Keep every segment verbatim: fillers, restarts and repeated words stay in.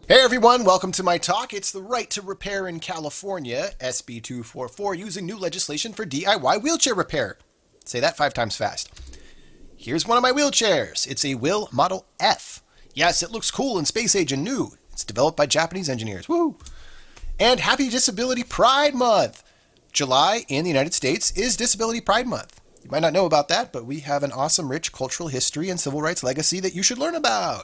Hey everyone, welcome to my talk. It's the right to repair in California, S B two forty-four, using new legislation for D I Y wheelchair repair. Say that five times fast. Here's one of my wheelchairs. It's a Will Model F. Yes, it looks cool and space age and new. It's developed by Japanese engineers. Woo! And happy Disability Pride Month. July in the United States is Disability Pride Month. You might not know about that, but we have an awesome, rich cultural history and civil rights legacy that you should learn about.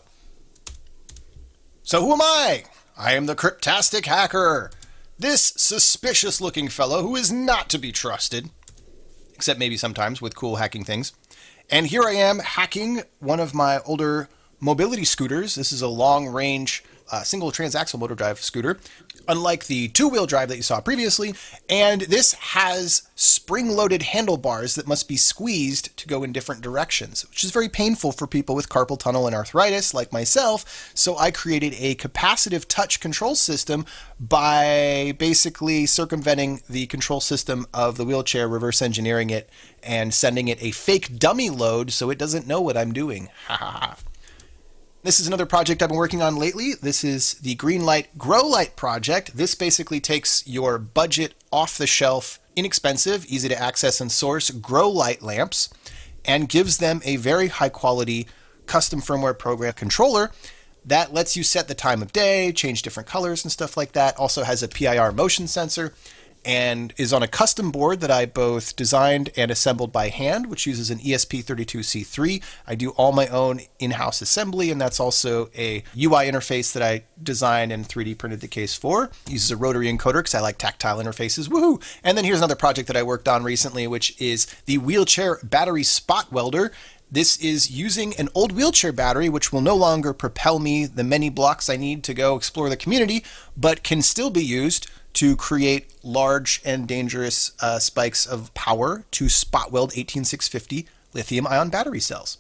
So who am I? I am the Cryptastic Hacker. This suspicious-looking fellow who is not to be trusted, except maybe sometimes with cool hacking things. And here I am hacking one of my older mobility scooters. This is a long-range uh, single transaxle motor drive scooter, unlike the two-wheel drive that you saw previously. And this has spring-loaded handlebars that must be squeezed to go in different directions, which is very painful for people with carpal tunnel and arthritis like myself. So I created a capacitive touch control system by basically circumventing the control system of the wheelchair, reverse engineering it, and sending it a fake dummy load so it doesn't know what I'm doing. Ha ha ha. This is another project I've been working on lately. This is the Greenlight Grow Light project. This basically takes your budget, off-the-shelf, inexpensive, easy to access and source grow light lamps and gives them a very high-quality custom firmware program controller that lets you set the time of day, change different colors and stuff like that. Also has a P I R motion sensor and is on a custom board that I both designed and assembled by hand, which uses an E S P thirty-two C three. I do all my own in-house assembly, and that's also a U I interface that I designed and three D printed the case for. It uses a rotary encoder because I like tactile interfaces. Woohoo! And then here's another project that I worked on recently, which is the wheelchair battery spot welder. This is using an old wheelchair battery, which will no longer propel me the many blocks I need to go explore the community, but can still be used to create large and dangerous uh, spikes of power to spot weld eighteen six fifty lithium-ion battery cells.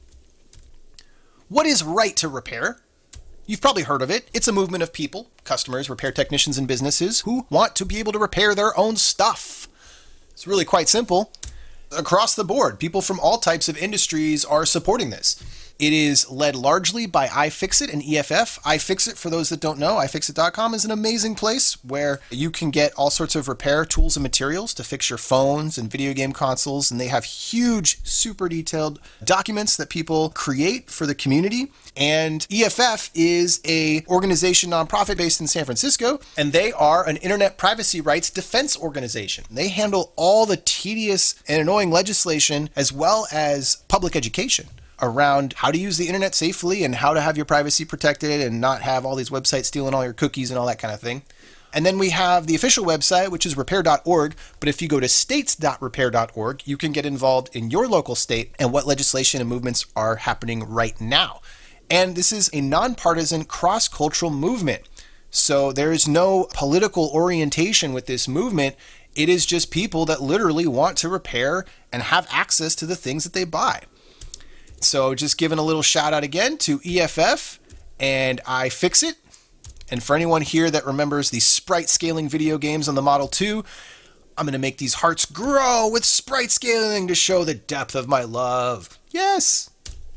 What is right to repair? You've probably heard of it. It's a movement of people, customers, repair technicians, and businesses who want to be able to repair their own stuff. It's really quite simple. Across the board, people from all types of industries are supporting this. It is led largely by iFixit and E F F. iFixit, for those that don't know, i fix it dot com is an amazing place where you can get all sorts of repair tools and materials to fix your phones and video game consoles, and they have huge, super detailed documents that people create for the community. And E F F is a organization, nonprofit based in San Francisco, and they are an internet privacy rights defense organization. They handle all the tedious and annoying legislation as well as public education around how to use the internet safely and how to have your privacy protected and not have all these websites stealing all your cookies and all that kind of thing. And then we have the official website, which is repair dot org. But if you go to states dot repair dot org, you can get involved in your local state and what legislation and movements are happening right now. And this is a nonpartisan cross-cultural movement. So there is no political orientation with this movement. It is just people that literally want to repair and have access to the things that they buy. So just giving a little shout out again to E F F and iFixit. And for anyone here that remembers the sprite scaling video games on the Model two, I'm going to make these hearts grow with sprite scaling to show the depth of my love. Yes!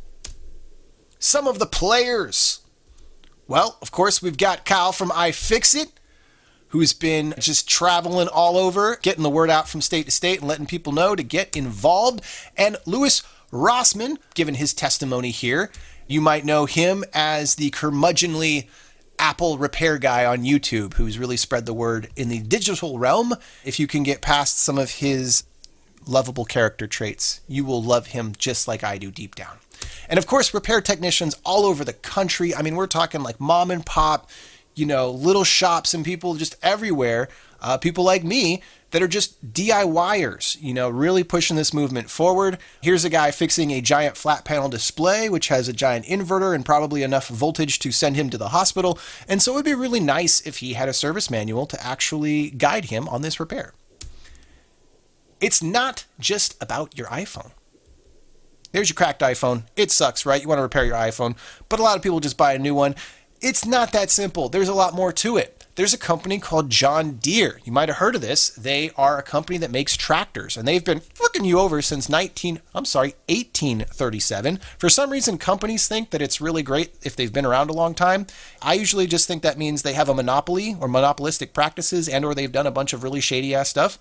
Some of the players. Well, of course, we've got Kyle from iFixit, who's been just traveling all over, getting the word out from state to state and letting people know to get involved. And Louis Rossman, given his testimony here. You might know him as the curmudgeonly Apple repair guy on YouTube who's really spread the word in the digital realm. If you can get past some of his lovable character traits, you will love him just like I do deep down. And of course, repair technicians all over the country. I mean, we're talking like mom and pop, you know, little shops and people just everywhere. Uh, people like me that are just DIYers, you know, really pushing this movement forward. Here's a guy fixing a giant flat panel display, which has a giant inverter and probably enough voltage to send him to the hospital. And so it would be really nice if he had a service manual to actually guide him on this repair. It's not just about your iPhone. There's your cracked iPhone. It sucks, right? You want to repair your iPhone, but a lot of people just buy a new one. It's not that simple. There's a lot more to it. there's a company called John Deere. You might have heard of this. They are a company that makes tractors, and they've been fucking you over since nineteen, I'm sorry, eighteen thirty-seven. For some reason, companies think that it's really great if they've been around a long time. I usually just think that means they have a monopoly or monopolistic practices, and or they've done a bunch of really shady ass stuff.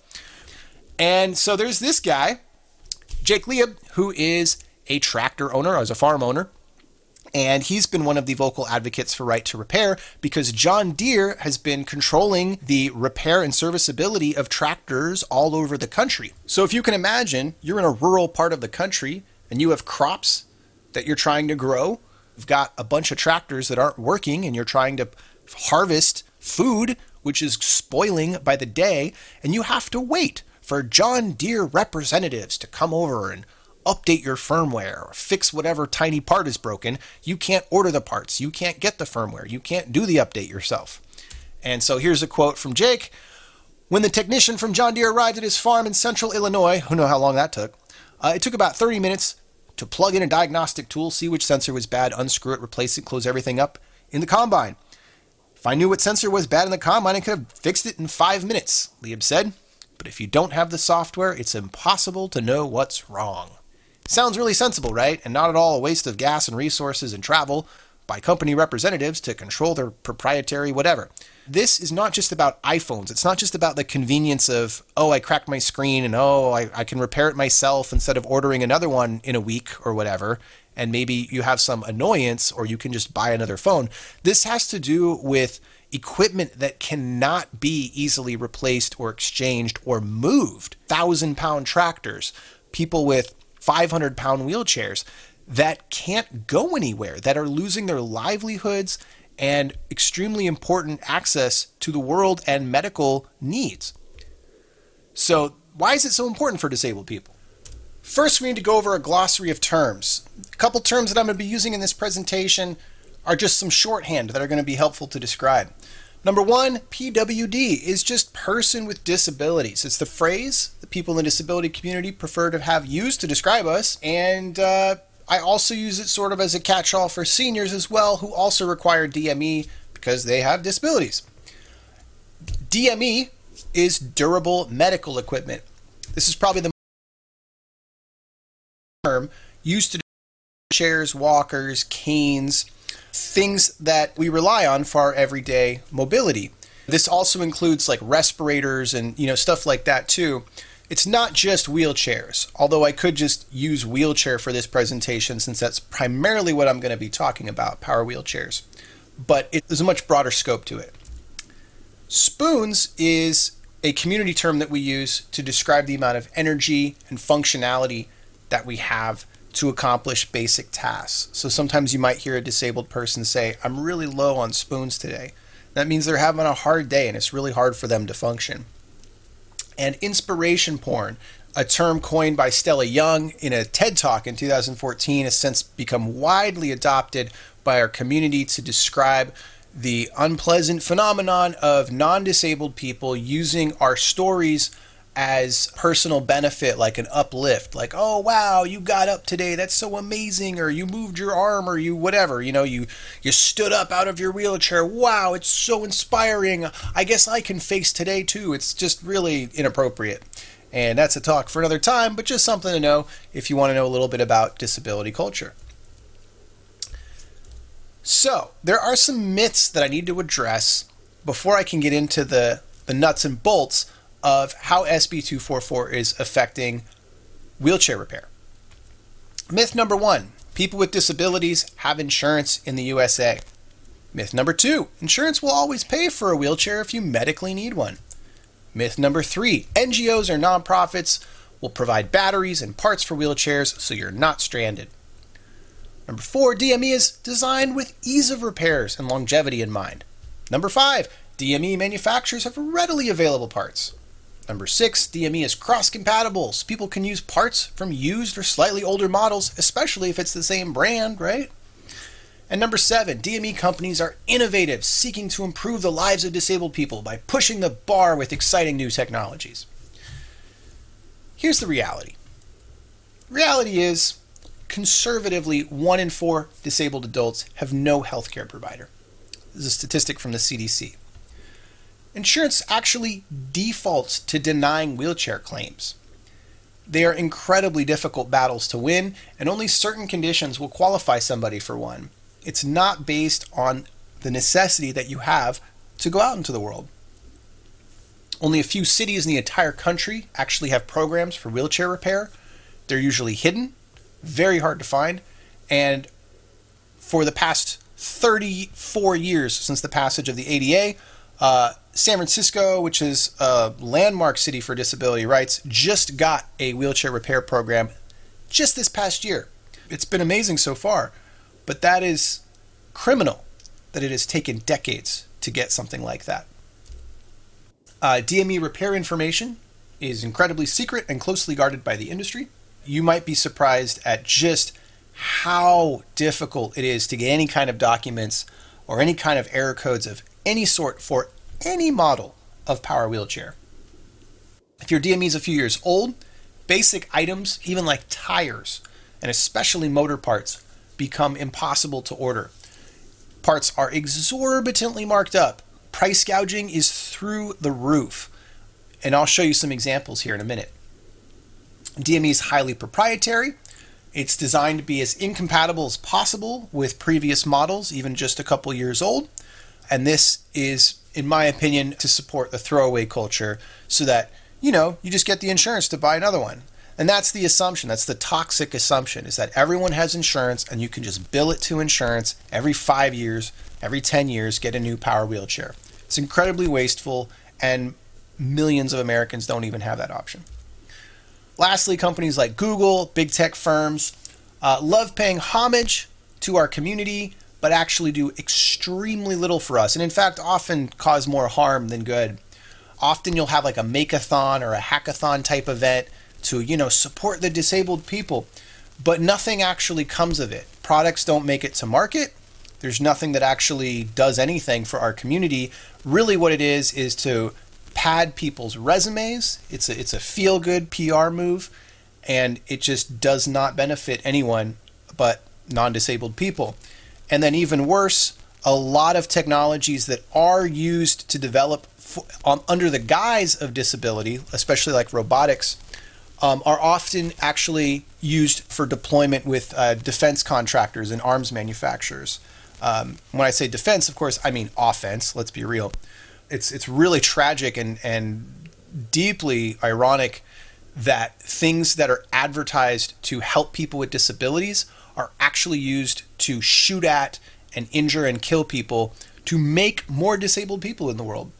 And so there's this guy, Jake Lieb, who is a tractor owner, as a farm owner. And he's been one of the vocal advocates for right to repair because John Deere has been controlling the repair and serviceability of tractors all over the country. So if you can imagine, you're in a rural part of the country and you have crops that you're trying to grow. You've got a bunch of tractors that aren't working and you're trying to harvest food, which is spoiling by the day. And you have to wait for John Deere representatives to come over and update your firmware or fix whatever tiny part is broken. You can't order the parts. You can't get the firmware. You can't do the update yourself. And so here's a quote from Jake. When the technician from John Deere arrived at his farm in central Illinois, who know how long that took, uh, it took about thirty minutes to plug in a diagnostic tool, see which sensor was bad, unscrew it, replace it, close everything up in the combine. If I knew what sensor was bad in the combine, I could have fixed it in five minutes, Lieb said. But if you don't have the software, it's impossible to know what's wrong. Sounds really sensible, right? And not at all a waste of gas and resources and travel by company representatives to control their proprietary whatever. This is not just about iPhones. It's not just about the convenience of, oh, I cracked my screen and oh, I, I can repair it myself instead of ordering another one in a week or whatever. And maybe you have some annoyance or you can just buy another phone. This has to do with equipment that cannot be easily replaced or exchanged or moved. Thousand pound tractors, people with five hundred pound wheelchairs that can't go anywhere, that are losing their livelihoods and extremely important access to the world and medical needs. So why is it so important for disabled people? First, we need to go over a glossary of terms. A couple terms that I'm going to be using in this presentation are just some shorthand that are going to be helpful to describe. Number one, P W D is just person with disabilities. It's the phrase that people in the disability community prefer to have used to describe us. And uh, I also use it sort of as a catch-all for seniors as well, who also require D M E because they have disabilities. D M E is durable medical equipment. This is probably the term used to chairs, walkers, canes, things that we rely on for our everyday mobility. This also includes like respirators and, you know, stuff like that too. It's not just wheelchairs, although I could just use wheelchair for this presentation since that's primarily what I'm going to be talking about, power wheelchairs. But it, there's a much broader scope to it. Spoons is a community term that we use to describe the amount of energy and functionality that we have to accomplish basic tasks. So sometimes you might hear a disabled person say, I'm really low on spoons today. That means they're having a hard day and it's really hard for them to function. And inspiration porn, a term coined by Stella Young in a TED Talk in two thousand fourteen, has since become widely adopted by our community to describe the unpleasant phenomenon of non-disabled people using our stories as personal benefit, like an uplift, like, oh, wow, you got up today. That's so amazing. Or you moved your arm or you whatever, you know, you, you stood up out of your wheelchair. Wow, it's so inspiring. I guess I can face today too. It's just really inappropriate. And that's a talk for another time, but just something to know if you want to know a little bit about disability culture. So there are some myths that I need to address before I can get into the, the nuts and bolts of how S B two forty-four is affecting wheelchair repair. Myth number one, people with disabilities have insurance in the U S A. Myth number two, insurance will always pay for a wheelchair if you medically need one. Myth number three, N G Os or nonprofits will provide batteries and parts for wheelchairs so you're not stranded. Number four, D M E is designed with ease of repairs and longevity in mind. Number five, D M E manufacturers have readily available parts. Number six, D M E is cross-compatible, so people can use parts from used or slightly older models, especially if it's the same brand, right? And number seven, D M E companies are innovative, seeking to improve the lives of disabled people by pushing the bar with exciting new technologies. Here's the reality. Reality is, conservatively, one in four disabled adults have no healthcare provider. This is a statistic from the C D C. insurance actually defaults to denying wheelchair claims. They are incredibly difficult battles to win, and only certain conditions will qualify somebody for one. It's not based on the necessity that you have to go out into the world. Only a few cities in the entire country actually have programs for wheelchair repair. They're usually hidden, very hard to find, and for the past thirty-four years since the passage of the A D A, uh, San Francisco, which is a landmark city for disability rights, just got a wheelchair repair program just this past year. It's been amazing so far, but that is criminal that it has taken decades to get something like that. Uh, D M E repair information is incredibly secret and closely guarded by the industry. You might be surprised at just how difficult it is to get any kind of documents or any kind of error codes of any sort for any model of power wheelchair. If your D M E is a few years old, basic items, even like tires, and especially motor parts, become impossible to order. Parts are exorbitantly marked up. Price gouging is through the roof. And I'll show you some examples here in a minute. D M E is highly proprietary. It's designed to be as incompatible as possible with previous models, even just a couple years old. And this is, in my opinion, to support the throwaway culture so that, you know, you just get the insurance to buy another one. And that's the assumption. That's the toxic assumption, is that everyone has insurance and you can just bill it to insurance every five years, every ten years, get a new power wheelchair. It's incredibly wasteful, and millions of Americans don't even have that option. Lastly, companies like Google, big tech firms, uh, love paying homage to our community, but actually do extremely little for us. And in fact, often cause more harm than good. Often you'll have like a make-a-thon or a hackathon type event to, you know, support the disabled people, but nothing actually comes of it. Products don't make it to market. There's nothing that actually does anything for our community. Really what it is is to pad people's resumes. It's a, it's a feel-good P R move, and it just does not benefit anyone but non-disabled people. And then even worse, a lot of technologies that are used to develop for, um, under the guise of disability, especially like robotics, um, are often actually used for deployment with uh, defense contractors and arms manufacturers. Um, when I say defense, of course, I mean offense. Let's be real. It's it's really tragic and, and deeply ironic that things that are advertised to help people with disabilities are actually used to shoot at and injure and kill people to make more disabled people in the world.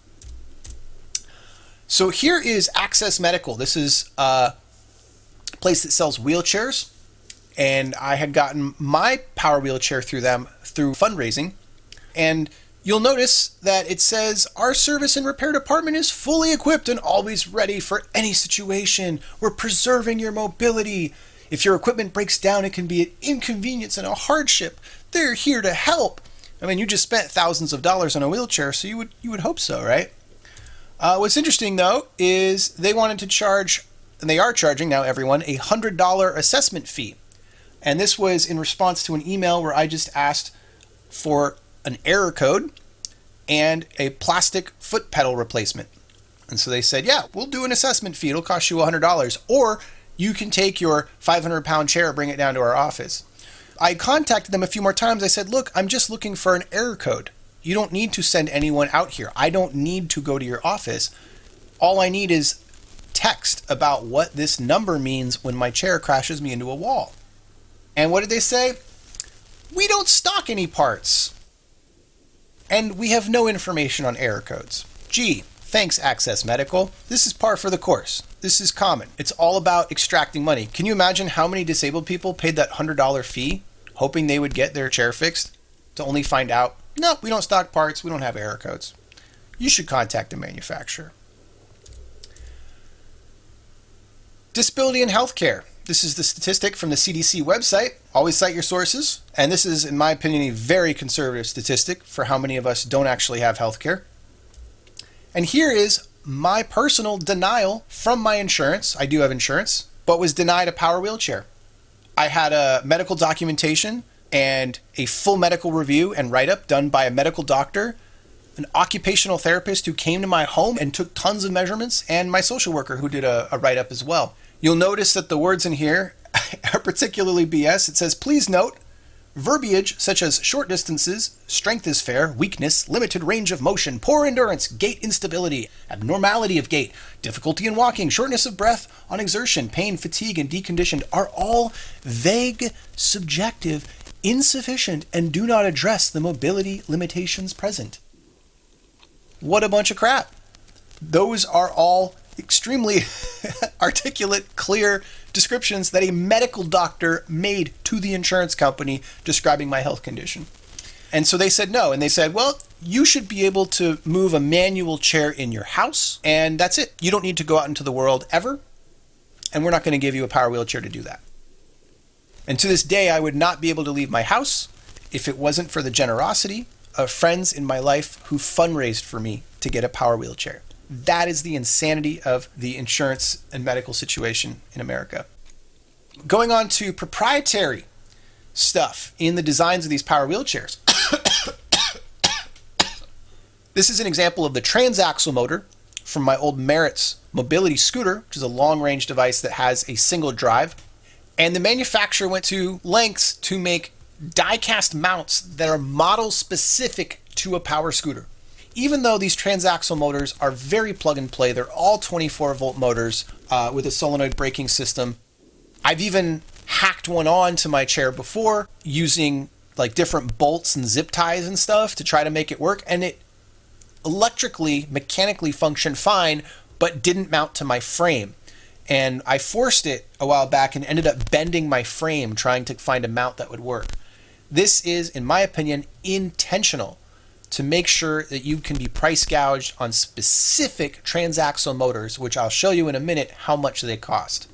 So here is Access Medical. This is a place that sells wheelchairs, and I had gotten my power wheelchair through them through fundraising. And you'll notice that it says, our service and repair department is fully equipped and always ready for any situation. We're preserving your mobility. If your equipment breaks down, it can be an inconvenience and a hardship. They're here to help. I mean, you just spent thousands of dollars on a wheelchair, so you would you would hope so, right? Uh, what's interesting, though, is they wanted to charge, and they are charging now everyone, a one hundred dollars assessment fee. And this was in response to an email where I just asked for an error code and a plastic foot pedal replacement. And so they said, yeah, we'll do an assessment fee. It'll cost you one hundred dollars. Or you can take your five hundred pound chair, bring it down to our office. I contacted them a few more times. I said, look, I'm just looking for an error code. You don't need to send anyone out here. I don't need to go to your office. All I need is text about what this number means when my chair crashes me into a wall. And what did they say? We don't stock any parts. And we have no information on error codes. Gee, thanks, Access Medical. This is par for the course. This is common. It's all about extracting money. Can you imagine how many disabled people paid that one hundred dollars fee, hoping they would get their chair fixed, to only find out, no, we don't stock parts, we don't have error codes. You should contact the manufacturer. Disability in healthcare. This is the statistic from the C D C website. Always cite your sources. And this is, in my opinion, a very conservative statistic for how many of us don't actually have healthcare. And here is my personal denial from my insurance. I do have insurance, but was denied a power wheelchair. I had a medical documentation and a full medical review and write-up done by a medical doctor an occupational therapist who came to my home and took tons of measurements, and my social worker who did a, a write-up as well. You'll notice that the words in here are particularly B S. It says, please note, verbiage such as short distances, strength is fair, weakness, limited range of motion, poor endurance, gait instability, abnormality of gait, difficulty in walking, shortness of breath on exertion, pain, fatigue, and deconditioned are all vague, subjective, insufficient, and do not address the mobility limitations present. What a bunch of crap. Those are all extremely articulate, clear descriptions that a medical doctor made to the insurance company describing my health condition. And so they said no. And they said, well, you should be able to move a manual chair in your house, and that's it. You don't need to go out into the world ever, and we're not going to give you a power wheelchair to do that. And to this day, I would not be able to leave my house if it wasn't for the generosity of friends in my life who fundraised for me to get a power wheelchair. That is the insanity of the insurance and medical situation in America. Going on to proprietary stuff in the designs of these power wheelchairs. This is an example of the transaxle motor from my old Meritz mobility scooter, which is a long-range device that has a single drive. And the manufacturer went to lengths to make die-cast mounts that are model-specific to a power scooter. Even though these transaxle motors are very plug-and-play, they're all twenty-four volt motors uh, with a solenoid braking system. I've even hacked one on to my chair before using like different bolts and zip ties and stuff to try to make it work, and it electrically, mechanically functioned fine, but didn't mount to my frame. And I forced it a while back and ended up bending my frame trying to find a mount that would work. This is, in my opinion, intentional to make sure that you can be price gouged on specific transaxle motors, which I'll show you in a minute how much they cost.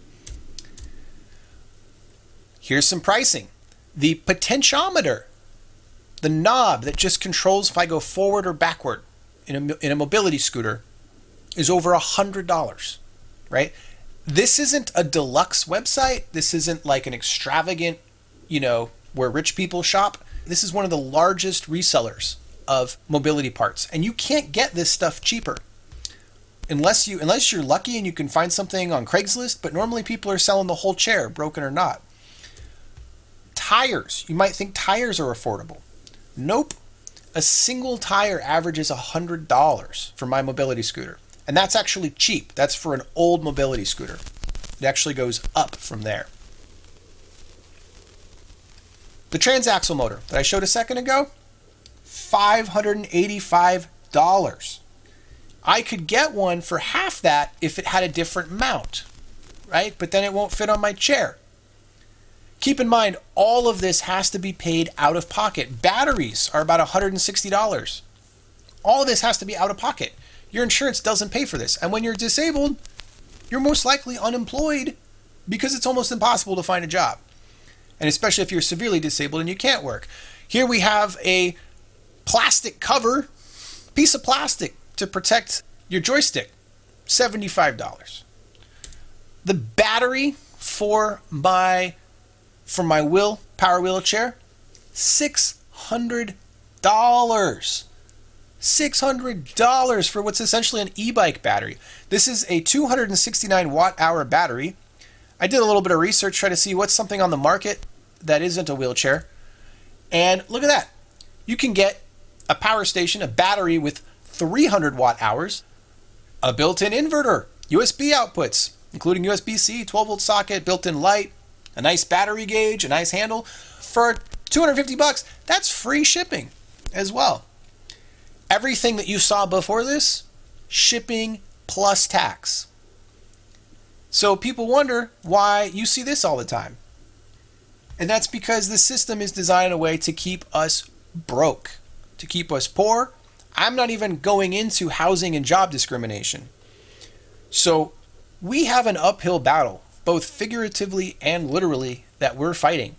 Here's some pricing. The potentiometer, the knob that just controls if I go forward or backward in a, in a mobility scooter, is over one hundred dollars, right? This isn't a deluxe website. This isn't like an extravagant, you know, where rich people shop. This is one of the largest resellers of mobility parts, and you can't get this stuff cheaper unless you unless you're lucky and you can find something on Craigslist, but normally people are selling the whole chair, broken or not. Tires. You might think tires are affordable. Nope. A single tire averages one hundred dollars for my mobility scooter. And that's actually cheap. That's for an old mobility scooter. It actually goes up from there. The transaxle motor that I showed a second ago, five hundred eighty-five dollars. I could get one for half that if it had a different mount, right? But then it won't fit on my chair. Keep in mind, all of this has to be paid out of pocket. Batteries are about one hundred sixty dollars. All of this has to be out of pocket. Your insurance doesn't pay for this. And when you're disabled, you're most likely unemployed because it's almost impossible to find a job. And especially if you're severely disabled and you can't work. Here we have a plastic cover, piece of plastic to protect your joystick, seventy-five dollars. The battery for my for my wheel power wheelchair, six hundred dollars. six hundred dollars for what's essentially an e-bike battery. This is a two hundred sixty-nine watt hour battery. I did a little bit of research, try to see what's something on the market that isn't a wheelchair. And look at that. You can get a power station, a battery with three hundred watt hours, a built-in inverter, U S B outputs, including U S B C, twelve volt socket, built-in light, a nice battery gauge, a nice handle. For two hundred fifty bucks, that's free shipping as well. Everything that you saw before this, shipping plus tax. So people wonder why you see this all the time. And that's because the system is designed in a way to keep us broke, to keep us poor. I'm not even going into housing and job discrimination. So we have an uphill battle, both figuratively and literally, that we're fighting.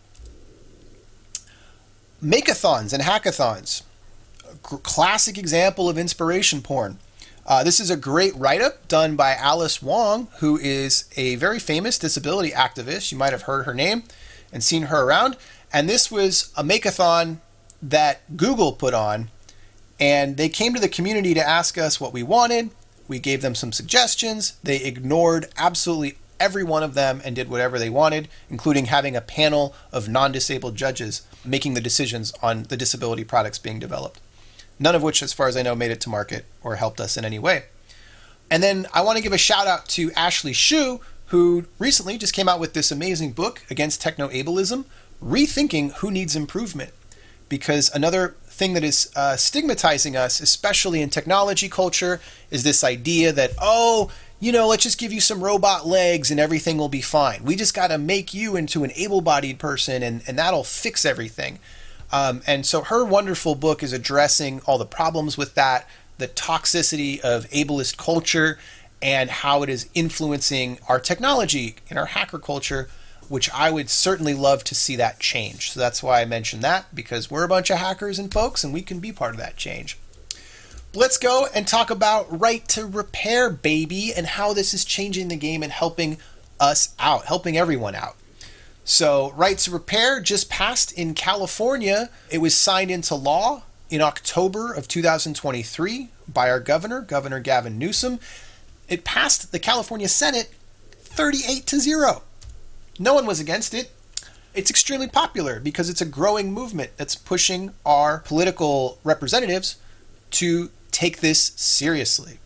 Makeathons and hackathons. Classic example of inspiration porn. Uh, this is a great write-up done by Alice Wong, who is a very famous disability activist. You might have heard her name and seen her around. And this was a makeathon that Google put on And they came to the community to ask us what we wanted. We gave them some suggestions. They ignored absolutely every one of them and did whatever they wanted, including having a panel of non-disabled judges making the decisions on the disability products being developed. None of which, as far as I know, made it to market or helped us in any way. And then I want to give a shout out to Ashley Shu, who recently just came out with this amazing book against techno-ableism, Rethinking Who Needs Improvement. Because another thing that is uh, stigmatizing us, especially in technology culture, is this idea that, oh, you know, let's just give you some robot legs and everything will be fine. We just got to make you into an able-bodied person and, and that'll fix everything. Um, and so her wonderful book is addressing all the problems with that, the toxicity of ableist culture, and how it is influencing our technology and our hacker culture, which I would certainly love to see that change. So that's why I mentioned that, because we're a bunch of hackers and folks, and we can be part of that change. Let's go and talk about right to repair, baby, and how this is changing the game and helping us out, helping everyone out. So right to repair just passed in California. It was signed into law in October of two thousand twenty-three by our governor, Governor Gavin Newsom. It passed the California Senate thirty-eight to zero. No one was against it. It's extremely popular because it's a growing movement that's pushing our political representatives to take this seriously.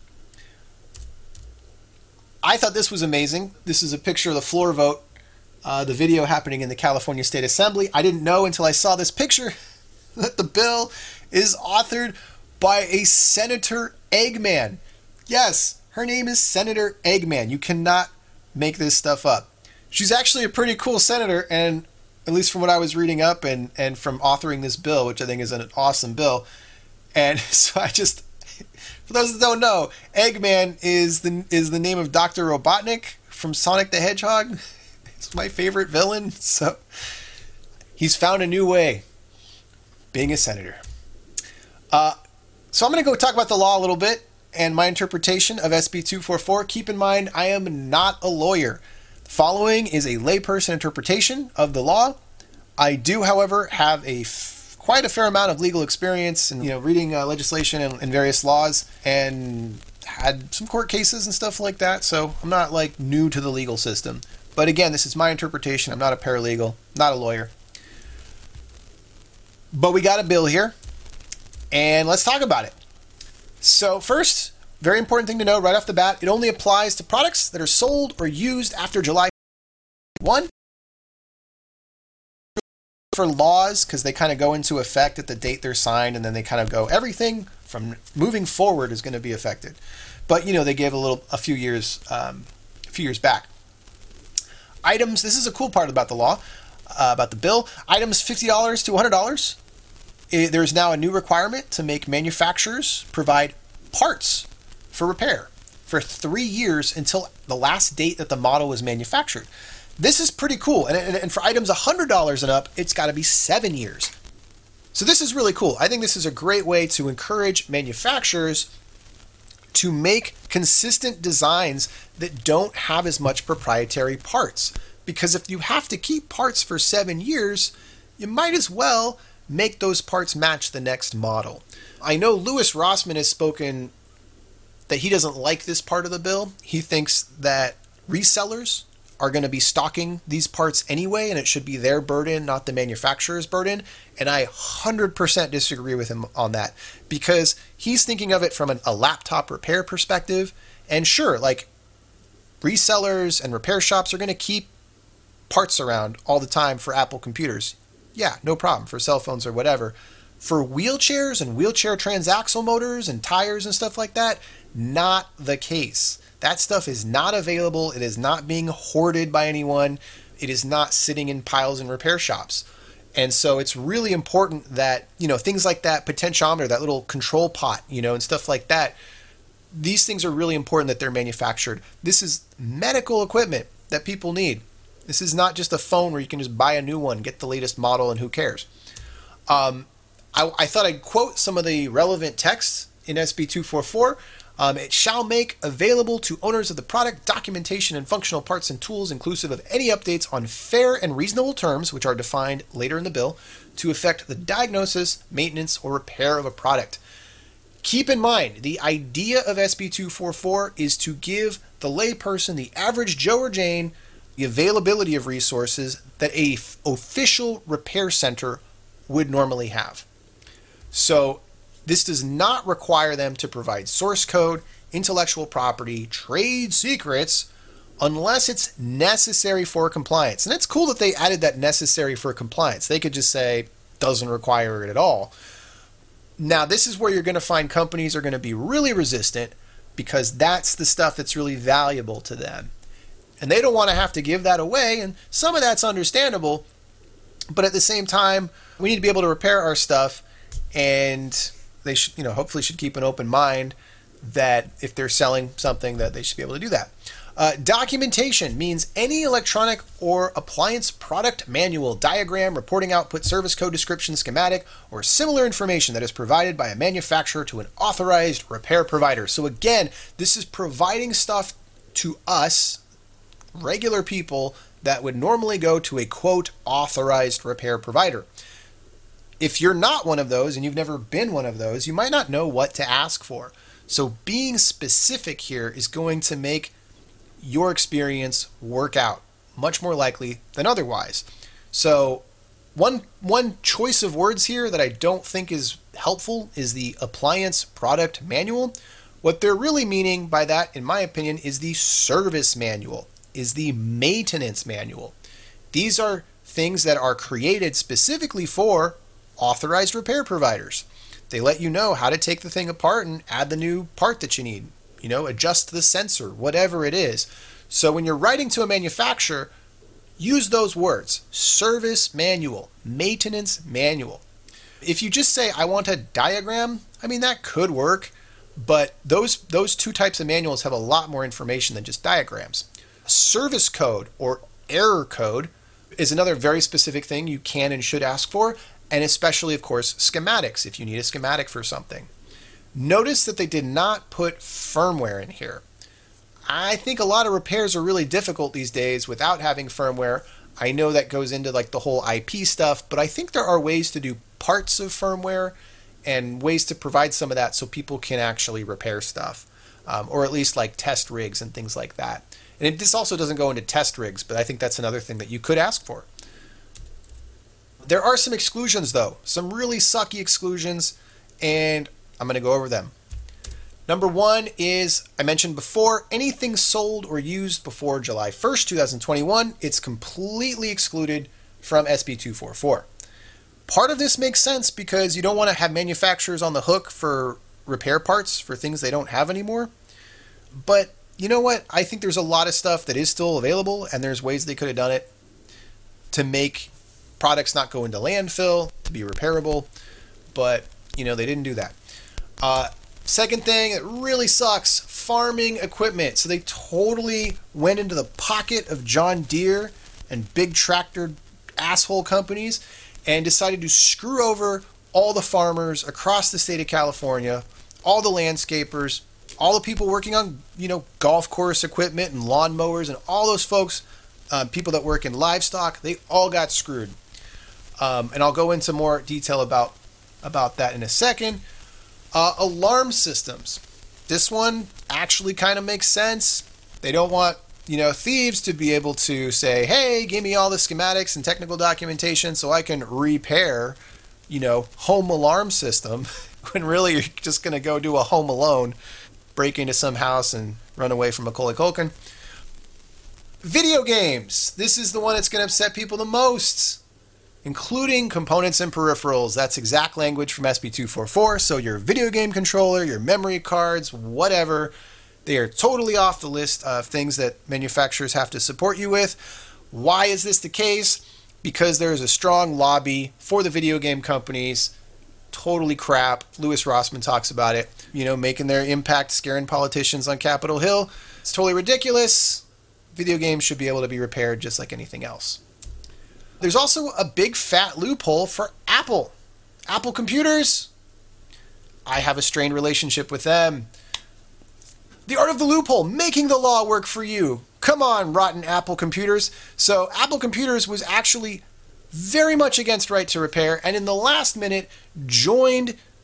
I thought this was amazing. This is a picture of the floor vote, uh, the video happening in the California State Assembly. I didn't know until I saw this picture that the bill is authored by a Senator Eggman. Yes, her name is Senator Eggman. You cannot make this stuff up. She's actually a pretty cool senator, and at least from what I was reading up and, and from authoring this bill, which I think is an awesome bill. And so I just, for those that don't know, Eggman is the is the name of Doctor Robotnik from Sonic the Hedgehog. It's my favorite villain. So he's found a new way, being a senator. Uh, so I'm going to go talk about the law a little bit and my interpretation of S B two forty-four. Keep in mind, I am not a lawyer. The following is a layperson interpretation of the law. I do, however, have a f- quite a fair amount of legal experience in, you know, reading uh, legislation and, and various laws, and had some court cases and stuff like that. So I'm not like new to the legal system. But again, this is my interpretation. I'm not a paralegal, not a lawyer. But we got a bill here, and let's talk about it. So first, very important thing to know right off the bat, it only applies to products that are sold or used after July first. For laws, because they kind of go into effect at the date they're signed, and then they kind of go, everything from moving forward is going to be affected. But, you know, they gave a little, a few years, um, a few years back. Items, this is a cool part about the law, uh, about the bill. Items fifty dollars to one hundred dollars. It, there's now a new requirement to make manufacturers provide parts for repair for three years until the last date that the model was manufactured. This is pretty cool. And, and, and for items one hundred dollars and up, it's got to be seven years. So this is really cool. I think this is a great way to encourage manufacturers to make consistent designs that don't have as much proprietary parts. Because if you have to keep parts for seven years, you might as well make those parts match the next model. I know Louis Rossmann has spoken that he doesn't like this part of the bill. He thinks that resellers are going to be stocking these parts anyway, and it should be their burden, not the manufacturer's burden. And I one hundred percent disagree with him on that, because he's thinking of it from an, a laptop repair perspective. And sure, like resellers and repair shops are going to keep parts around all the time for Apple computers. Yeah, no problem, for cell phones or whatever. For wheelchairs and wheelchair transaxle motors and tires and stuff like that, not the case. That stuff is not available. It is not being hoarded by anyone. It is not sitting in piles in repair shops. And so it's really important that, you know, things like that potentiometer, that little control pot, you know, and stuff like that, these things are really important that they're manufactured. This is medical equipment that people need. This is not just a phone where you can just buy a new one, get the latest model, and who cares. Um, I, I thought I'd quote some of the relevant texts in S B two forty-four. Um, it shall make available to owners of the product documentation and functional parts and tools inclusive of any updates on fair and reasonable terms, which are defined later in the bill, to affect the diagnosis, maintenance, or repair of a product. Keep in mind, the idea of S B two forty-four is to give the layperson, the average Joe or Jane, the availability of resources that a f- official repair center would normally have. So this does not require them to provide source code, intellectual property, trade secrets, unless it's necessary for compliance. And it's cool that they added that necessary for compliance. They could just say, doesn't require it at all. Now, this is where you're going to find companies are going to be really resistant because that's the stuff that's really valuable to them. And they don't want to have to give that away, and some of that's understandable, but at the same time, we need to be able to repair our stuff, and they should, you know, hopefully should keep an open mind that if they're selling something that they should be able to do that. Uh, documentation means any electronic or appliance product manual, diagram, reporting output, service code description, schematic, or similar information that is provided by a manufacturer to an authorized repair provider. So again, this is providing stuff to us, regular people, that would normally go to a quote authorized repair provider. If you're not one of those and you've never been one of those, you might not know what to ask for. So being specific here is going to make your experience work out much more likely than otherwise. So one one choice of words here that I don't think is helpful is the appliance product manual. What they're really meaning by that, in my opinion, is the service manual, is the maintenance manual. These are things that are created specifically for authorized repair providers. They let you know how to take the thing apart and add the new part that you need. You know, adjust the sensor, whatever it is. So when you're writing to a manufacturer, use those words: service manual, maintenance manual. If you just say, I want a diagram, I mean, that could work, but those, those two types of manuals have a lot more information than just diagrams. Service code or error code is another very specific thing you can and should ask for, and especially, of course, schematics, if you need a schematic for something. Notice that they did not put firmware in here. I think a lot of repairs are really difficult these days without having firmware. I know that goes into like the whole I P stuff, but I think there are ways to do parts of firmware and ways to provide some of that so people can actually repair stuff, um, or at least like test rigs and things like that. And it, this also doesn't go into test rigs, but I think that's another thing that you could ask for. There are some exclusions though, some really sucky exclusions, and I'm going to go over them. Number one is, I mentioned before, anything sold or used before July first, twenty twenty-one, it's completely excluded from S B two forty-four. Part of this makes sense because you don't want to have manufacturers on the hook for repair parts for things they don't have anymore. But you know what? I think there's a lot of stuff that is still available, and there's ways they could have done it to make products not go into landfill, to be repairable, but you know, they didn't do that. Uh, second thing that really sucks, farming equipment. So they totally went into the pocket of John Deere and big tractor asshole companies and decided to screw over all the farmers across the state of California, all the landscapers, all the people working on, you know, golf course equipment and lawn mowers, and all those folks, uh, people that work in livestock, they all got screwed. Um, and I'll go into more detail about about that in a second. Uh, alarm systems. This one actually kind of makes sense. They don't want, you know, thieves to be able to say, hey, give me all the schematics and technical documentation so I can repair, you know, home alarm system, when really you're just going to go do a Home Alone, break into some house and run away from Macaulay Culkin. Video games. This is the one that's going to upset people the most. Including components and peripherals. That's exact language from S B two forty-four. So your video game controller, your memory cards, whatever, they are totally off the list of things that manufacturers have to support you with. Why is this the case? Because there is a strong lobby for the video game companies. Totally crap. Louis Rossmann talks about it. You know, making their impact, scaring politicians on Capitol Hill. It's totally ridiculous. Video games should be able to be repaired just like anything else. There's also a big fat loophole for Apple. Apple computers, I have a strained relationship with them. The art of the loophole, making the law work for you. Come on, rotten Apple computers. So Apple computers was actually very much against right to repair, and in the last minute joined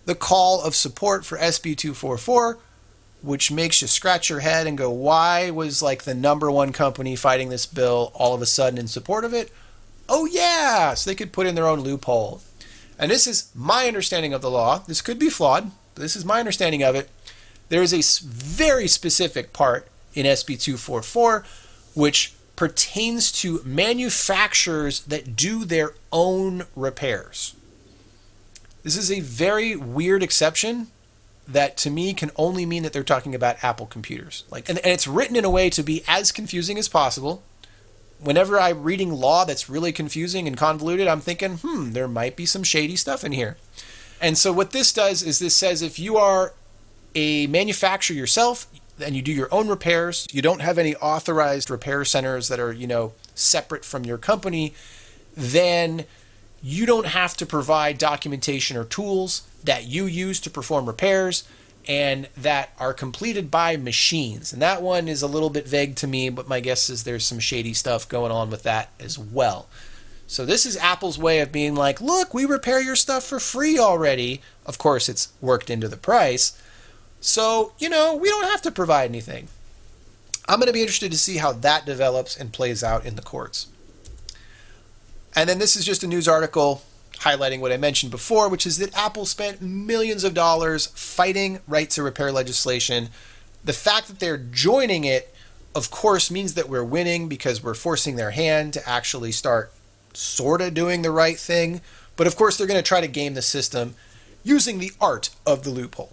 the call of support for S B two forty-four, which makes you scratch your head and go, why was like the number one company fighting this bill all of a sudden in support of it? Oh yeah, so they could put in their own loophole. And this is my understanding of the law. This could be flawed. But this is my understanding of it. There is a very specific part in S B two forty-four which pertains to manufacturers that do their own repairs. This is a very weird exception that to me can only mean that they're talking about Apple computers. Like, and, and it's written in a way to be as confusing as possible. Whenever I'm reading law that's really confusing and convoluted, I'm thinking, hmm, there might be some shady stuff in here. And so what this does is this says if you are a manufacturer yourself and you do your own repairs, you don't have any authorized repair centers that are, you know, separate from your company, then you don't have to provide documentation or tools that you use to perform repairs and that are completed by machines. And that one is a little bit vague to me, but my guess is there's some shady stuff going on with that as well. So this is Apple's way of being like, look, we repair your stuff for free already. Of course, it's worked into the price. So, you know, we don't have to provide anything. I'm going to be interested to see how that develops and plays out in the courts. And then this is just a news article highlighting what I mentioned before, which is that Apple spent millions of dollars fighting right to repair legislation. The fact that they're joining it, of course, means that we're winning because we're forcing their hand to actually start sort of doing the right thing. But of course, they're going to try to game the system using the art of the loophole.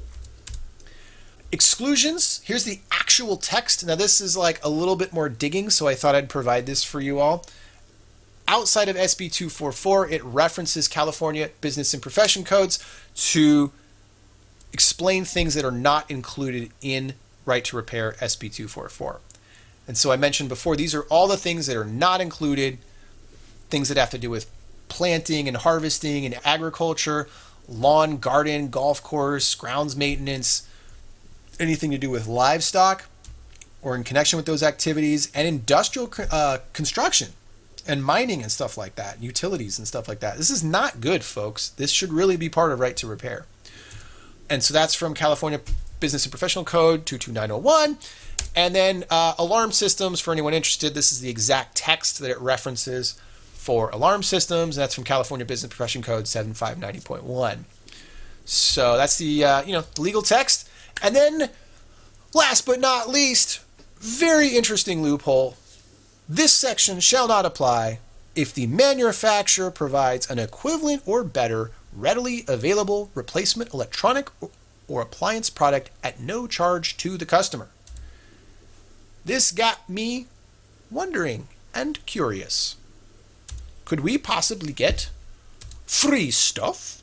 Exclusions. Here's the actual text. Now, this is like a little bit more digging, so I thought I'd provide this for you all. Outside of S B two forty-four, it references California Business and Profession Codes to explain things that are not included in Right to Repair S B two forty-four. And so I mentioned before, these are all the things that are not included, things that have to do with planting and harvesting and agriculture, lawn, garden, golf course, grounds maintenance, anything to do with livestock or in connection with those activities, and industrial uh, construction and mining and stuff like that, utilities and stuff like that. This is not good, folks. This should really be part of Right to Repair. And so that's from California Business and Professional Code two two nine oh one. And then uh, alarm systems, for anyone interested, this is the exact text that it references for alarm systems. And that's from California Business and Profession Code seventy-five ninety point one. So that's the uh, you know legal text. And then last but not least, very interesting loophole. This section shall not apply if the manufacturer provides an equivalent or better readily available replacement electronic or appliance product at no charge to the customer. This got me wondering and curious. Could we possibly get free stuff?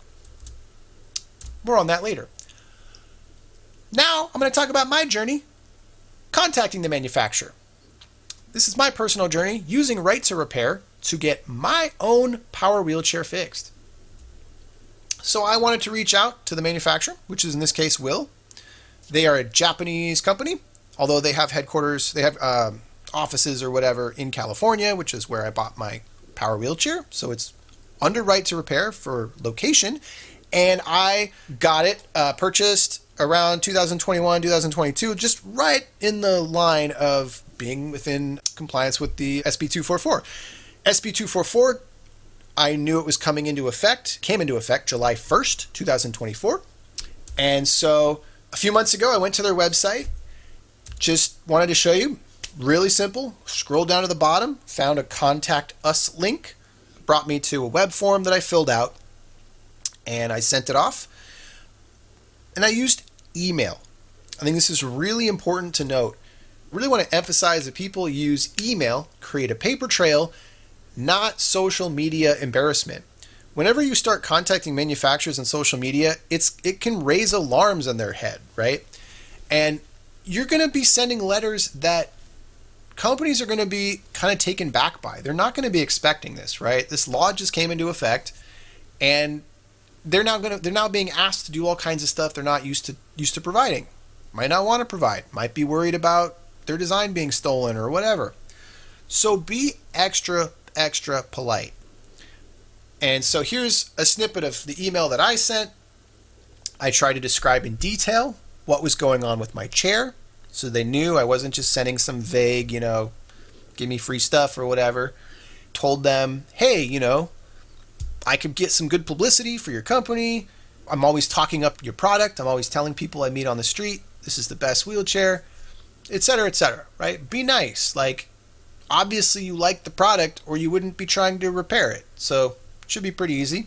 More on that later. Now I'm going to talk about my journey contacting the manufacturer. This is my personal journey using Right to Repair to get my own power wheelchair fixed. So I wanted to reach out to the manufacturer, which is in this case Will. They are a Japanese company, although they have headquarters, they have um, offices or whatever in California, which is where I bought my power wheelchair. So it's under Right to Repair for location. And I got it uh, purchased around two thousand twenty-one, two thousand twenty-two, just right in the line of being within compliance with the S B two forty-four. S B two forty-four, I knew it was coming into effect, came into effect July first, two thousand twenty-four. And so a few months ago, I went to their website, just wanted to show you, really simple, scrolled down to the bottom, found a Contact Us link, brought me to a web form that I filled out, and I sent it off. And I used email. I think this is really important to note. I really want to emphasize that people use email, create a paper trail, not social media embarrassment. Whenever you start contacting manufacturers on social media, it's it can raise alarms in their head, right? And you're going to be sending letters that companies are going to be kind of taken back by. They're not going to be expecting this, right? This law just came into effect, and they're now going to they're now being asked to do all kinds of stuff they're not used to used to providing. Might not want to provide. Might be worried about their design being stolen or whatever. So be extra extra polite. And so here's a snippet of the email that I sent I tried to describe in detail what was going on with my chair, so they knew I wasn't just sending some vague, you know, give me free stuff or whatever. Told them, hey, you know, I could get some good publicity for your company. I'm always talking up your product. I'm always telling people I meet on the street, this is the best wheelchair, et cetera, et cetera, right? Be nice. Like, obviously you like the product or you wouldn't be trying to repair it. So it should be pretty easy.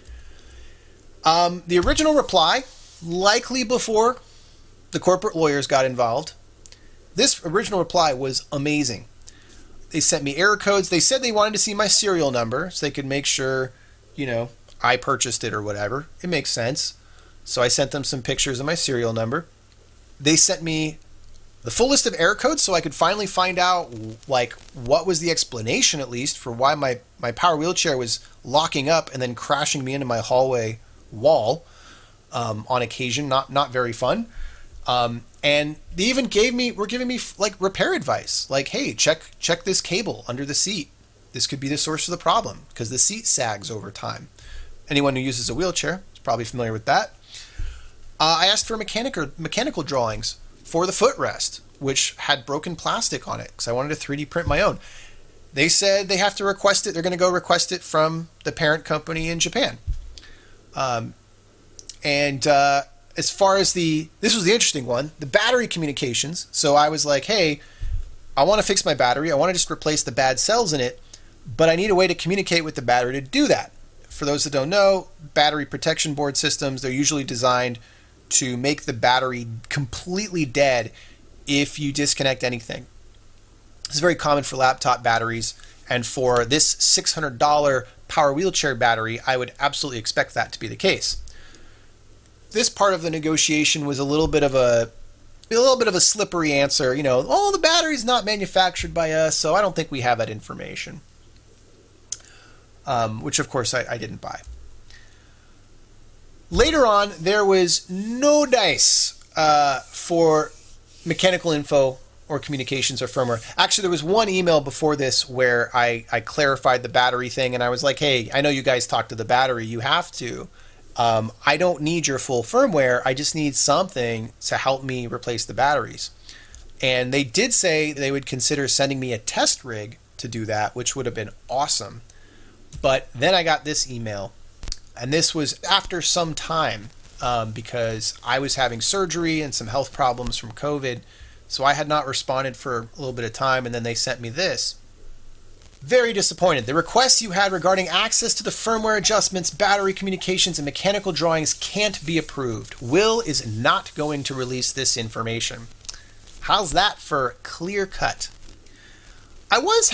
Um, the original reply, likely before the corporate lawyers got involved, this original reply was amazing. They sent me error codes. They said they wanted to see my serial number so they could make sure, you know, I purchased it or whatever. It makes sense. So I sent them some pictures of my serial number. They sent me the full list of error codes so I could finally find out, like, what was the explanation, at least, for why my, my power wheelchair was locking up and then crashing me into my hallway wall um, on occasion. Not not very fun. Um, and they even gave me, were giving me like repair advice. Like, hey, check check this cable under the seat. This could be the source of the problem because the seat sags over time. Anyone who uses a wheelchair is probably familiar with that. Uh, I asked for mechanical mechanical drawings for the footrest, which had broken plastic on it because I wanted to three D print my own. They said they have to request it. They're going to go request it from the parent company in Japan. Um, and uh, as far as the, this was the interesting one, the battery communications. So I was like, hey, I want to fix my battery. I want to just replace the bad cells in it, but I need a way to communicate with the battery to do that. For those that don't know, battery protection board systems, they're usually designed to make the battery completely dead if you disconnect anything. This is very common for laptop batteries, and for this six hundred dollars power wheelchair battery, I would absolutely expect that to be the case. This part of the negotiation was a little bit of a a little bit of a slippery answer. You know, oh, the battery's not manufactured by us, so I don't think we have that information. Um, which, of course, I, I didn't buy. Later on, there was no dice uh, for mechanical info or communications or firmware. Actually, there was one email before this where I, I clarified the battery thing, and I was like, hey, I know you guys talk to the battery. You have to. Um, I don't need your full firmware. I just need something to help me replace the batteries. And they did say they would consider sending me a test rig to do that, which would have been awesome. But then I got this email, and this was after some time um, because I was having surgery and some health problems from COVID. So I had not responded for a little bit of time, and then they sent me this. Very disappointed. The requests you had regarding access to the firmware adjustments, battery communications, and mechanical drawings can't be approved. Will is not going to release this information. How's that for clear cut? I was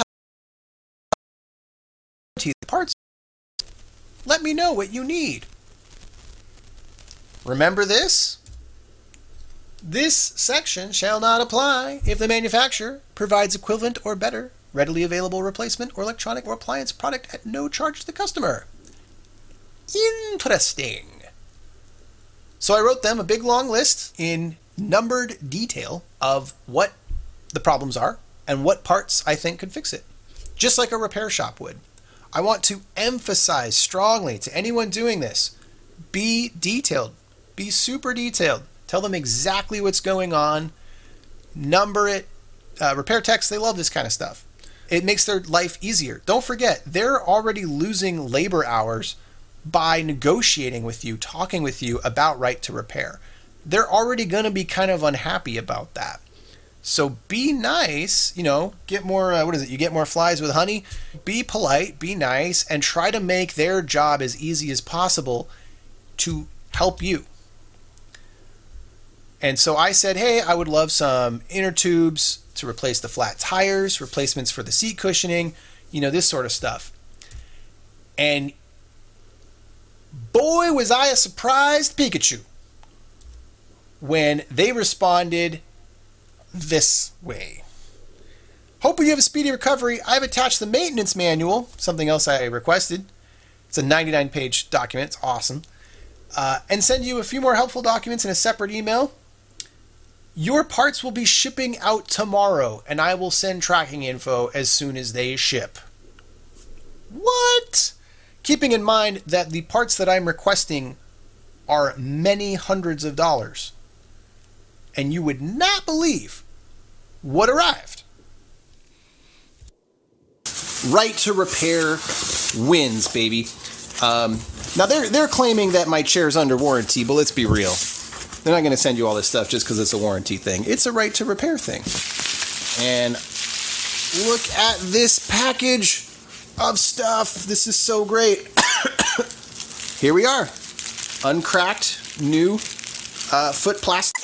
the parts. Let me know what you need. Remember this? This section shall not apply if the manufacturer provides equivalent or better readily available replacement or electronic or appliance product at no charge to the customer. Interesting. So I wrote them a big long list in numbered detail of what the problems are and what parts I think could fix it, just like a repair shop would. I want to emphasize strongly to anyone doing this, be detailed, be super detailed. Tell them exactly what's going on, number it. Uh, repair techs, they love this kind of stuff. It makes their life easier. Don't forget, they're already losing labor hours by negotiating with you, talking with you about right to repair. They're already going to be kind of unhappy about that. So be nice, you know, get more, uh, what is it? You get more flies with honey. Be polite, be nice, and try to make their job as easy as possible to help you. And so I said, hey, I would love some inner tubes to replace the flat tires, replacements for the seat cushioning, you know, this sort of stuff. And boy, was I a surprised Pikachu when they responded this way. Hope you have a speedy recovery. I've attached the maintenance manual, something else I requested. It's a ninety-nine page document. It's awesome. Uh, and send you a few more helpful documents in a separate email. Your parts will be shipping out tomorrow, and I will send tracking info as soon as they ship. What? Keeping in mind that the parts that I'm requesting are many hundreds of dollars. And you would not believe what arrived. Right to Repair wins, baby. Um, now, they're, they're claiming that my chair's under warranty, but let's be real. They're not going to send you all this stuff just because it's a warranty thing. It's a right to repair thing. And look at this package of stuff. This is so great. Here we are. Uncracked, new uh, foot plastic.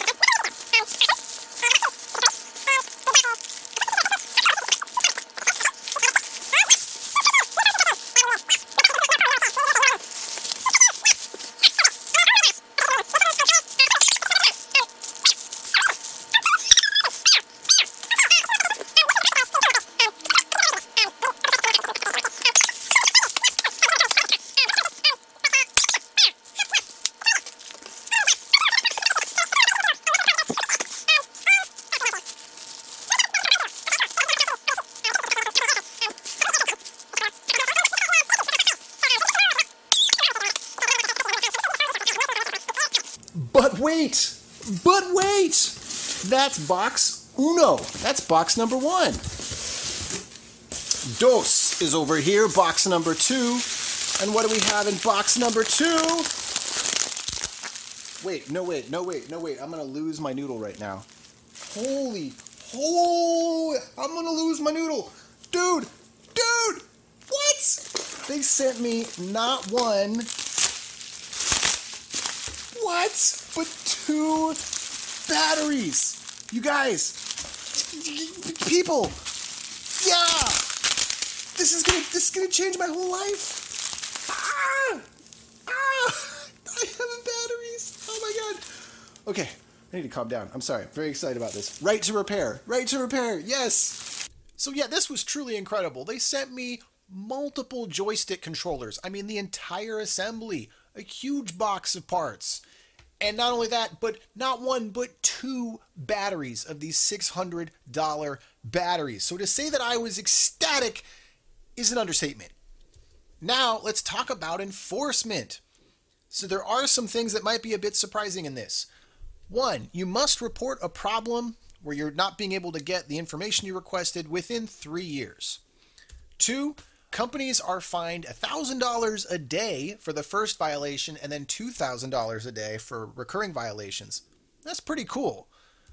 But wait, but wait, that's box uno. That's box number one. Dos is over here, box number two. And what do we have in box number two? Wait, no wait, no wait, no wait. I'm gonna lose my noodle right now. Holy, holy, I'm gonna lose my noodle. Dude, dude, what? They sent me not one, what? But two batteries. You guys, people, yeah. This is gonna, this is gonna change my whole life. Ah, ah, I have batteries. Oh my God. Okay, I need to calm down. I'm sorry. I'm very excited about this. Right to repair. Right to repair. Yes. So yeah, this was truly incredible. They sent me multiple joystick controllers. I mean, the entire assembly. A huge box of parts. And not only that, but not one, but two batteries of these six hundred dollars batteries. So to say that I was ecstatic is an understatement. Now, let's talk about enforcement. So there are some things that might be a bit surprising in this. One, you must report a problem where you're not being able to get the information you requested within three years. Two, companies are fined one thousand dollars a day for the first violation and then two thousand dollars a day for recurring violations. That's pretty cool.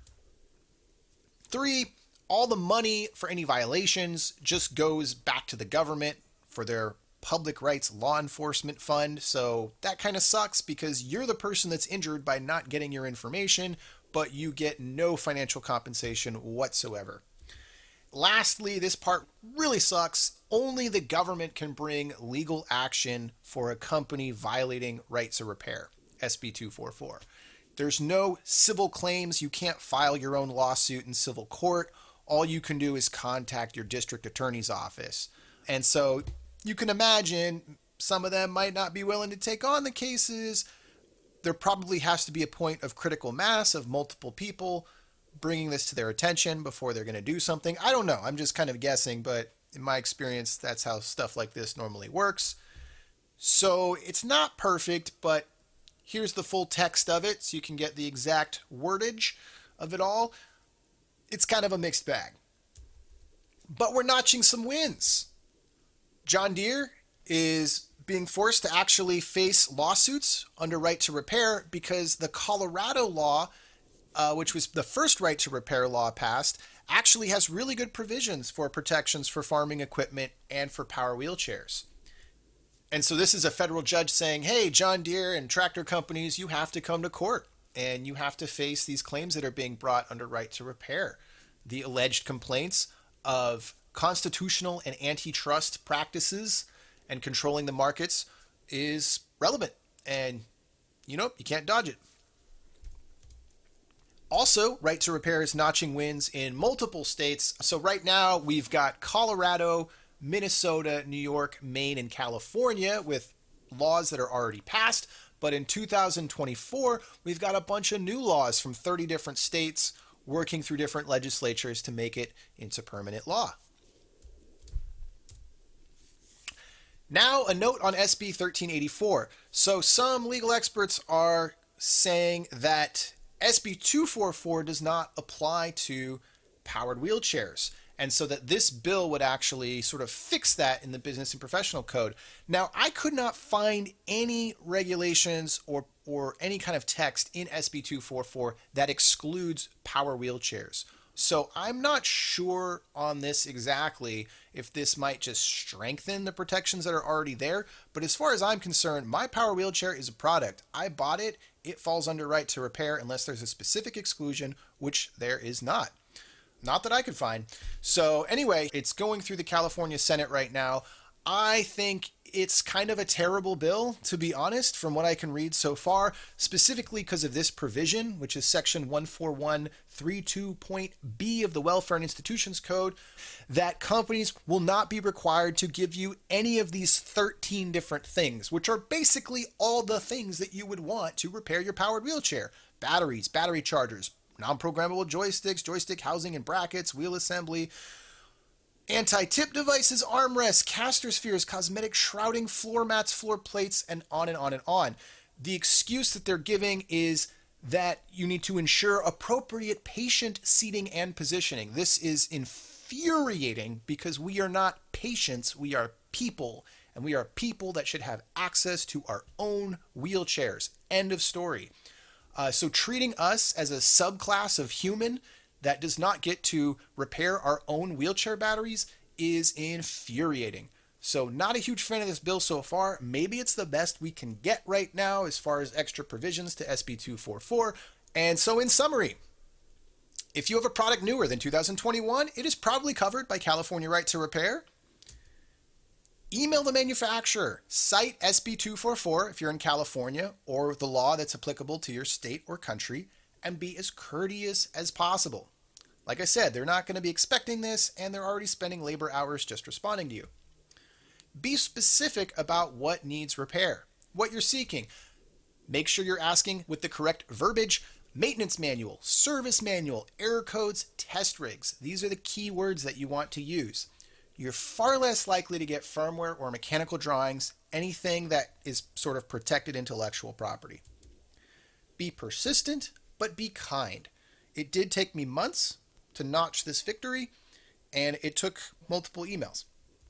Three, all the money for any violations just goes back to the government for their public rights law enforcement fund. So that kind of sucks because you're the person that's injured by not getting your information, but you get no financial compensation whatsoever. Lastly, this part really sucks. Only the government can bring legal action for a company violating rights of repair, S B two forty-four. There's no civil claims. You can't file your own lawsuit in civil court. All you can do is contact your district attorney's office. And so you can imagine some of them might not be willing to take on the cases. There probably has to be a point of critical mass of multiple people bringing this to their attention before they're going to do something. I don't know. I'm just kind of guessing, but in my experience, that's how stuff like this normally works. So it's not perfect, but here's the full text of it so you can get the exact wordage of it all. It's kind of a mixed bag. But we're notching some wins. John Deere is being forced to actually face lawsuits under right to repair because the Colorado law, uh, which was the first right to repair law passed, actually has really good provisions for protections for farming equipment and for power wheelchairs. And so this is a federal judge saying, hey, John Deere and tractor companies, you have to come to court and you have to face these claims that are being brought under right to repair. The alleged complaints of constitutional and antitrust practices and controlling the markets is relevant. And, you know, you can't dodge it. Also, right to repair is notching wins in multiple states. So right now we've got Colorado, Minnesota, New York, Maine, and California with laws that are already passed. But in two thousand twenty-four, we've got a bunch of new laws from thirty different states working through different legislatures to make it into permanent law. Now, a note on S B thirteen eighty-four. So some legal experts are saying that S B two forty-four does not apply to powered wheelchairs, and so that this bill would actually sort of fix that in the business and professional code. Now, I could not find any regulations or or any kind of text in S B two forty-four that excludes power wheelchairs. So I'm not sure on this exactly if this might just strengthen the protections that are already there. But as far as I'm concerned, my power wheelchair is a product. I bought it. It falls under right to repair unless there's a specific exclusion, which there is not. Not that I could find. So anyway, it's going through the California Senate right now. I think it's kind of a terrible bill, to be honest, from what I can read so far, specifically because of this provision, which is section one forty-one thirty-two point B of the Welfare and Institutions Code, that companies will not be required to give you any of these thirteen different things, which are basically all the things that you would want to repair your powered wheelchair. Batteries, battery chargers, non-programmable joysticks, joystick housing and brackets, wheel assembly, anti-tip devices, armrests, caster spheres, cosmetic shrouding, floor mats, floor plates, and on and on and on. The excuse that they're giving is that you need to ensure appropriate patient seating and positioning. This is infuriating because we are not patients, we are people, and we are people that should have access to our own wheelchairs. End of story. Uh, so treating us as a subclass of human that does not get to repair our own wheelchair batteries is infuriating. So not a huge fan of this bill so far. Maybe it's the best we can get right now as far as extra provisions to S B two forty-four. And so in summary, if you have a product newer than two thousand twenty-one, it is probably covered by California Right to Repair. Email the manufacturer, cite S B two forty-four if you're in California or the law that's applicable to your state or country, and be as courteous as possible. Like I said, they're not going to be expecting this, and they're already spending labor hours just responding to you. Be specific about what needs repair, what you're seeking. Make sure you're asking with the correct verbiage. Maintenance manual, service manual, error codes, test rigs. These are the key words that you want to use. You're far less likely to get firmware or mechanical drawings, anything that is sort of protected intellectual property. Be persistent, but be kind. It did take me months to notch this victory, and it took multiple emails.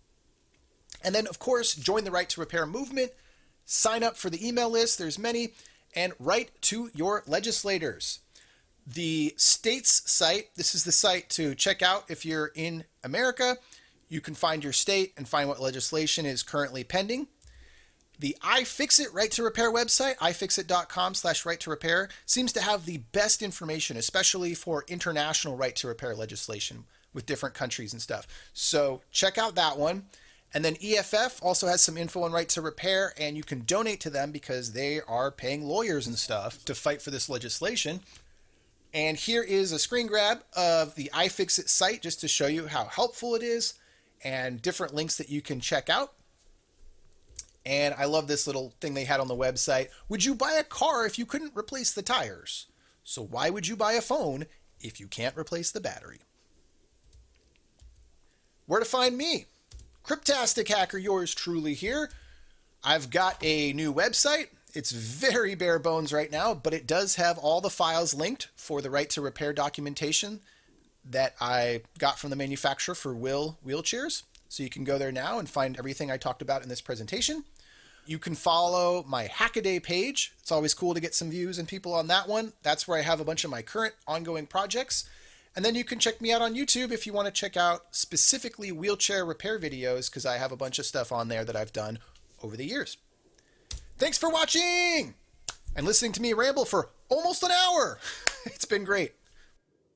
And then, of course, join the Right to Repair movement, sign up for the email list, there's many, and write to your legislators. The state's site, this is the site to check out if you're in America. You can find your state and find what legislation is currently pending. The iFixit Right to Repair website, i fix it dot com slash right to repair, seems to have the best information, especially for international right to repair legislation with different countries and stuff. So check out that one. And then E F F also has some info on right to repair, and you can donate to them because they are paying lawyers and stuff to fight for this legislation. And here is a screen grab of the iFixit site just to show you how helpful it is and different links that you can check out. And I love this little thing they had on the website. Would you buy a car if you couldn't replace the tires? So why would you buy a phone if you can't replace the battery? Where to find me? Cryptastic Hacker, yours truly here. I've got a new website. It's very bare bones right now, but it does have all the files linked for the Right to Repair documentation that I got from the manufacturer for Will wheelchairs. So you can go there now and find everything I talked about in this presentation. You can follow my Hackaday page. It's always cool to get some views and people on that one. That's where I have a bunch of my current ongoing projects. And then you can check me out on YouTube if you want to check out specifically wheelchair repair videos, because I have a bunch of stuff on there that I've done over the years. Thanks for watching and listening to me ramble for almost an hour. It's been great.